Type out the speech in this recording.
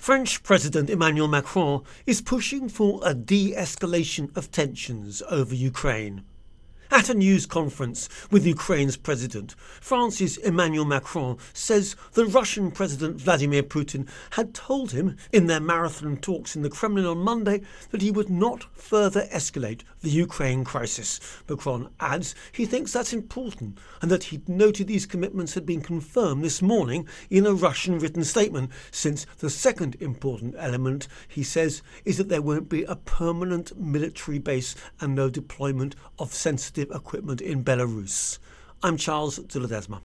French President Emmanuel Macron is pushing for a de-escalation of tensions over Ukraine. At a news conference with Ukraine's president, France's Emmanuel Macron says the Russian President Vladimir Putin had told him in their marathon talks in the Kremlin on Monday that he would not further escalate the Ukraine crisis. Macron adds he thinks that's important and that he'd noted these commitments had been confirmed this morning in a Russian written statement, since the second important element, he says, is that there won't be a permanent military base and no deployment of sensitive equipment in Belarus. I'm Charles de Ledesma.